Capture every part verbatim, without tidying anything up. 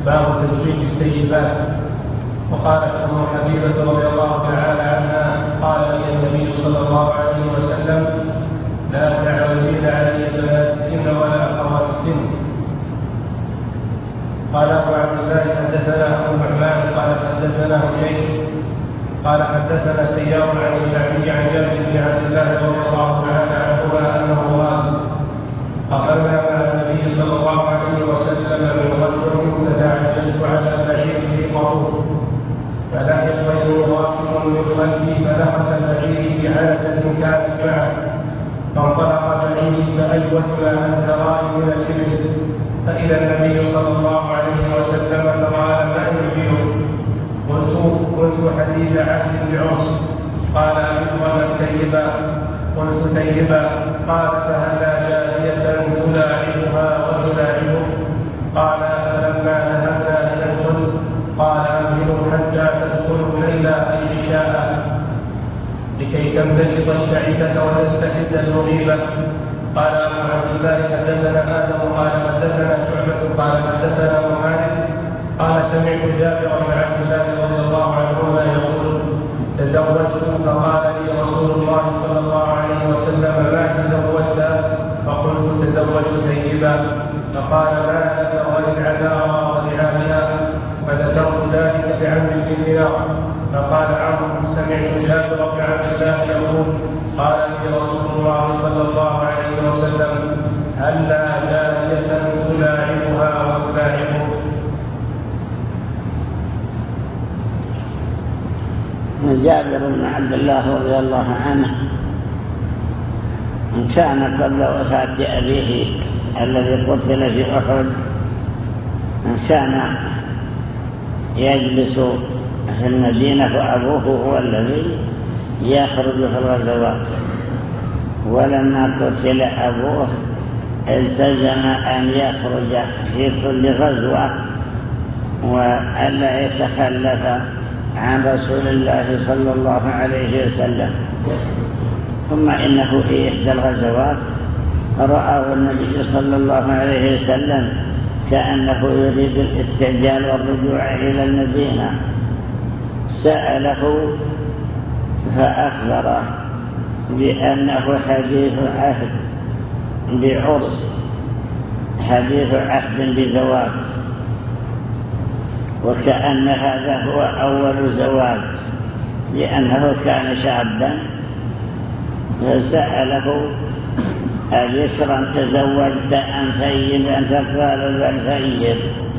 باب تزويج السيبات. وقالت ام حبيبه رضي الله تعالى عنها قال لي النبي صلى الله عليه وسلم لا تعرضين علي بناتكن ولا اخواتكن. قال ابو عبد الله حدثنا ابو النعمان قال حدثنا هشيم قال حدثنا سيار عن الشعبي عن جابر بن عبد الله رضي الله تعالى عنهما انه قال قبلنا مع النبي صلى الله عليه وسلم من غزوه فتعجزت على بعيره قبور فلحق بيني راكب من خلفي فنحس بعيري بعنزه كانت معه فانطلق بعيري فاجود ما انت راي من الابل فاذا النبي صلى الله عليه وسلم فقال ما يجيب قلت قلت حديث عهد بعرس قال أبكرا تيبا قلت تيبا قال فهلا جارية تلاعبها وتلاعبه قال فلما ذهبنا لندخل قال أمهلوا حتى تدخلوا ليلا أي عشاء لكي تمتلط الشعيبة وتستحد المغيبة. قال أبو عبد الله حدثنا آدم قال حدثنا شعبة قال حدثنا معاذ قال سمعت جابر بن عبد الله رضي الله عنهما يقول تزوجت فقال لي رسول الله صلى الله عليه وسلم ما تزوجت فقلت تزوجت سيبا فقال ما لك وللعذارى ولعامها فذكرت ذلك لعمرو بن دينار فقال عمرو سمعت جابر بن عبد الله يقول قال لي رسول الله صلى الله عليه وسلم هلا جارية تلاعبها وتلاعبه. جابر بن عبد الله رضي الله عنه كان قبل وفاة أبيه الذي قتل في أحد كان يجلس في المدينة وأبوه هو الذي يخرج في الغزوات، ولما قتل أبوه التزم أن يخرج في كل غزوة وألا يتخلف عن رسول الله صلى الله عليه وسلم. ثم إنه في إحدى الغزوات رآه النبي صلى الله عليه وسلم كأنه يريد الاستعجال والرجوع إلى المدينة، سأله فأخبره بأنه حديث عهد بعرس، حديث عهد بزواج، وكأن هذا هو أول زواج لأنه كان شابا. فسأله أبكرا تزوجت أم ثيبا فقال بل ثيب،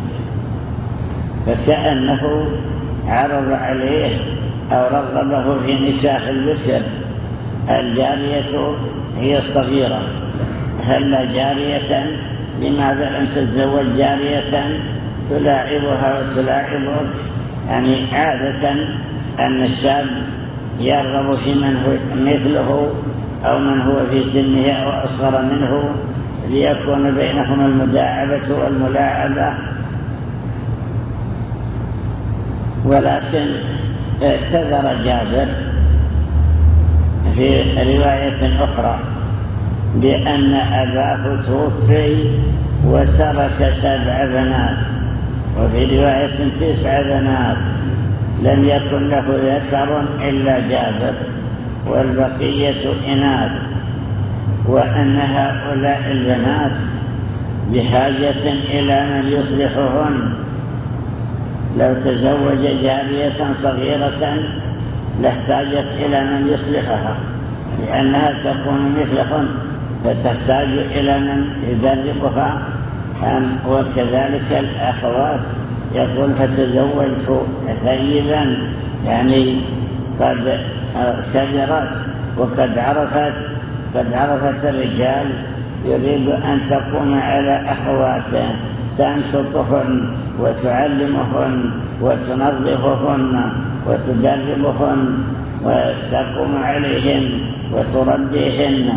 فكأنه عرض عليه أو رغبه في نكاح البكر. الجارية هي الصغيرة، هل جارية لماذا لم تتزوج جارية تلاعبها وتلاعبك؟ يعني عادة أن الشاب يرغب في من هو مثله أو من هو في سنه أو أصغر منه ليكون بينهما المداعبة والملاعبة. ولكن اعتذر جابر في رواية أخرى بأن أباه توفي وترك سبع بنات، وفي رواية تسع بنات، لم يكن له ذكر إلا جابر والبقية إناث، وأن هؤلاء البنات بحاجة إلى من يصلحهن. لو تزوج جارية صغيرة لاحتاجت إلى من يصلحها لأنها تكون مثلهن فتحتاج إلى من يدربها. وكذلك الأخوات يقول فتزوجت ثيبا يعني قد كبرت وقد عرفت قد عرفت الرجال، يريد أن تقوم على أخواته تنشطهن وتعلمهن وتنظفهن وتدربهن وتقوم عليهن وتربيهن،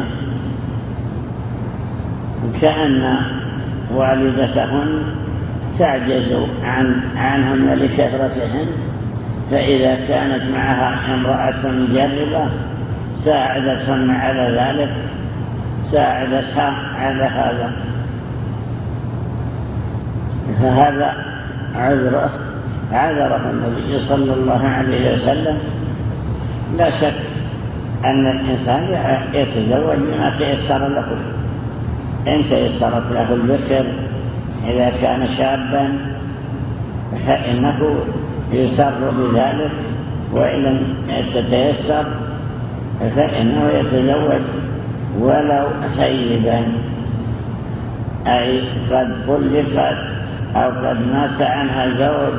كأن والدتهن تعجز عن عنهن لكثرتهن، فإذا كانت معها امرأة مجربة ساعدتهن على ذلك، ساعدتها على هذا. فهذا عذره عذره النبي صلى الله عليه وسلم. لا شك أن الإنسان يتزوج بما تيسر له. إن تيسرت له البكر إذا كان شابا فإنه يسر بذلك، وإن لم يتيسر فإنه يتزوج ولو ثيبا، أي قد طلقت أو قد مات عنها زوج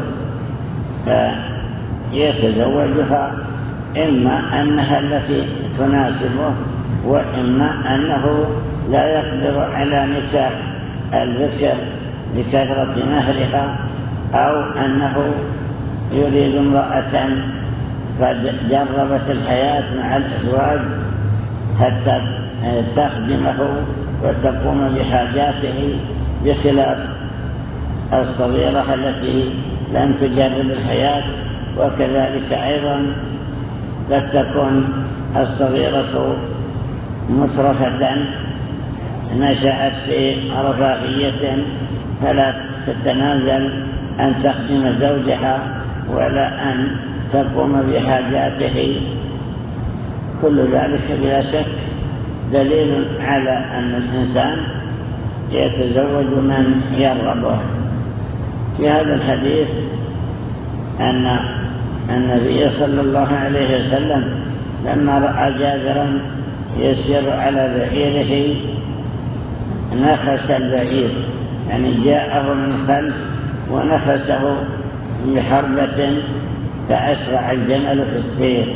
فيتزوجها، إما أنها التي تناسبه وإما أنه لا يقدر على نكاح البكر لكثرة مهرها، أو أنه يريد امرأة قد جربت الحياة مع الأزواج حتى تخدمه وتقوم بحاجاته، بخلاف الصغيرة التي لم تجرب الحياة. وكذلك أيضا قد تكون الصغيرة مترفة نشأت في رفاهية فلا تتنازل أن تخدم زوجها ولا أن تقوم بحاجاته. كل ذلك بلا شك دليل على أن الإنسان يتزوج من يرغبه. في هذا الحديث أن النبي صلى الله عليه وسلم لما رأى جابرا يسير على بعيره نفس البعير، يعني جاءه من خلف ونفسه بحربة فأسرع الجمل في السير،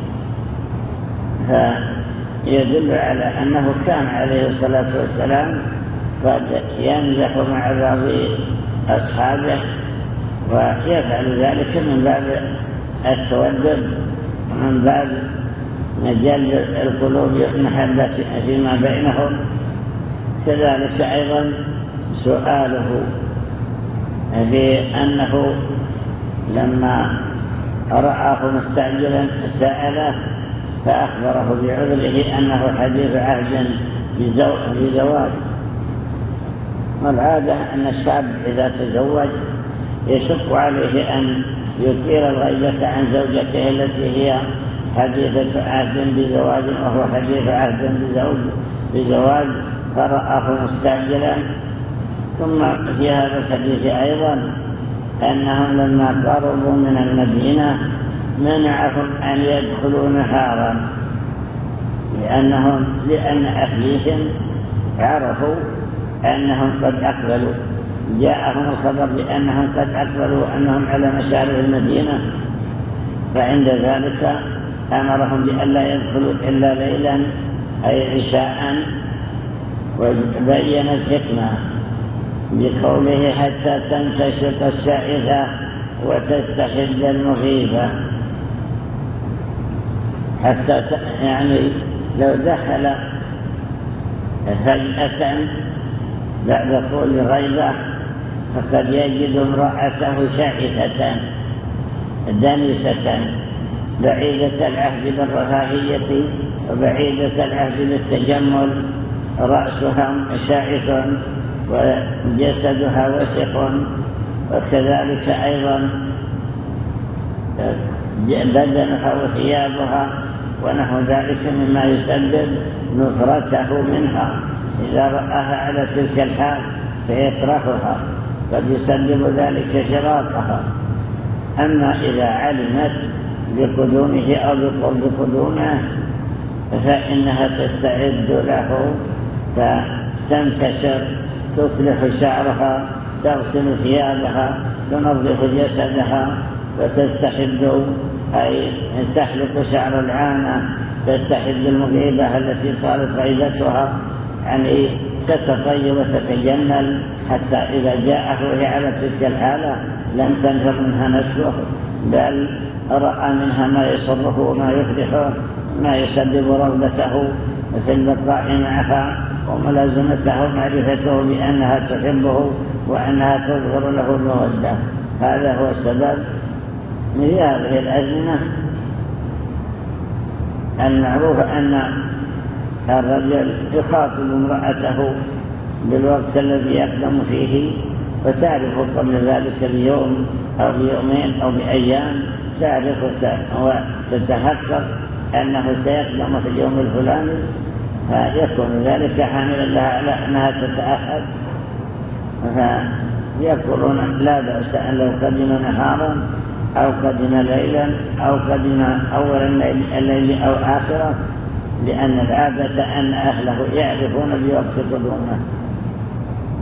فيدل على أنه كان عليه الصلاة والسلام قد يمزح مع بعض أصحابه ويفعل ذلك من باب التودد ومن باب مجال القلوب محبة فيما بينهم. كذلك أيضا سؤاله بأنه لما رآه مستعجلا سأله فأخبره بعذره أنه حديث عهد بزواج. والعادة أن الشاب إذا تزوج يشق عليه أن يثير الغيبة عن زوجته التي هي حديثة عهد بزواج وهو حديث عهد بزواج، فرآه مستعجلا. ثم في هذا الحديث أيضا أنهم لما قربوا من المدينة منعهم أن يدخلوا نهارا، لأنهم لأن أهليهم عرفوا أنهم قد أقبلوا، جاءهم الخبر بأنهم قد أقبلوا وأنهم على مشارف المدينة، فعند ذلك أمرهم بأن لا يدخلوا إلا ليلا أي عشاء. وبين الحكمة بقوله حتى تنتشط الشائفة وتستحد المغيبة، حتى يعني لو دخل فجأة بعد طول غيبة فقد يجد امرأته شائفة دنسة بعيدة العهد بالرفاهية وبعيدة العهد بالتجمل، رأسها شائف وجسدها وسخ، وكذلك أيضا بدنها وثيابها ونحو ذلك مما يسبب نفرته منها. إذا رآها على تلك الحال فيكرهها، قد يسبب ذلك فراقها. أما إذا علمت بقدومه أو بقرب قدومه فإنها تستعد له فتنتشر، تصلح شعرها، تغسل ثيابها، تنظف جسدها، وتستحد أي تحلق شعر العانة، تستحد المغيبة التي صارت غيبتها، يعني تتطيب وتتجمل حتى إذا جاءه وهي على تلك الحالة لم تنفر منها نفسه، بل رأى منها ما يسره وما يفرحه، ما يسبب رغبته في البقاء معها وملازمته ومعرفته بأنها تحبه وأنها تظهر له المودة. هذا هو السبب من هذه الأزمنة. المعروف أن الرجل يخاطب امرأته بالوقت الذي يقدم فيه وتعرف قبل ذلك بيوم أو بيومين أو بأيام، تعرف وتتحقق أنه سيقدم في اليوم الفلاني، فيكون ذلك حاملا لها على أنها تتأخر. فيقولون لا بأس أن لو قدم نهارا أو قدم ليلا أو قدم أول الليل أو آخره، لأن العادة أن أهله يعرفون بوقت قدومه.